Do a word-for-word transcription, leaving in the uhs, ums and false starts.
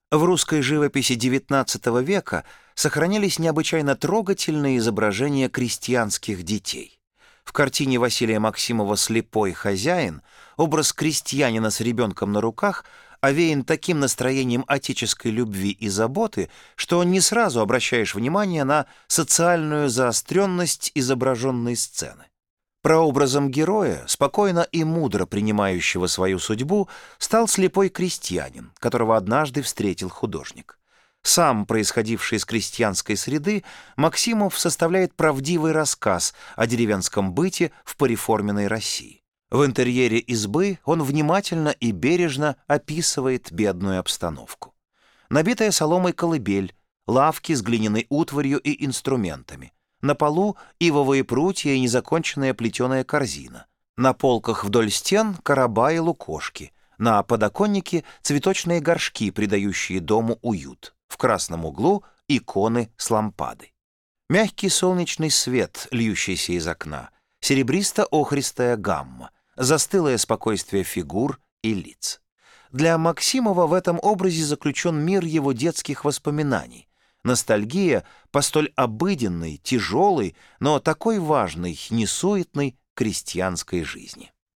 В русской живописи девятнадцатого века сохранились необычайно трогательные изображения крестьянских детей. В картине Василия Максимова «Слепой хозяин» образ крестьянина с ребенком на руках овеян таким настроением отеческой любви и заботы, что не сразу обращаешь внимание на социальную заостренность изображенной сцены. Прообразом героя, спокойно и мудро принимающего свою судьбу, стал слепой крестьянин, которого однажды встретил художник. Сам, происходивший из крестьянской среды, Максимов составляет правдивый рассказ о деревенском быте в пореформенной России. В интерьере избы он внимательно и бережно описывает бедную обстановку. Набитая соломой колыбель, лавки с глиняной утварью и инструментами. На полу ивовые прутья и незаконченная плетеная корзина. На полках вдоль стен короба и лукошки. На подоконнике цветочные горшки, придающие дому уют. В красном углу иконы с лампадой. Мягкий солнечный свет, льющийся из окна. Серебристо-охристая гамма. Застылое спокойствие фигур и лиц. Для Максимова в этом образе заключен мир его детских воспоминаний. Ностальгия по столь обыденной, тяжелой, но такой важной, несуетной крестьянской жизни.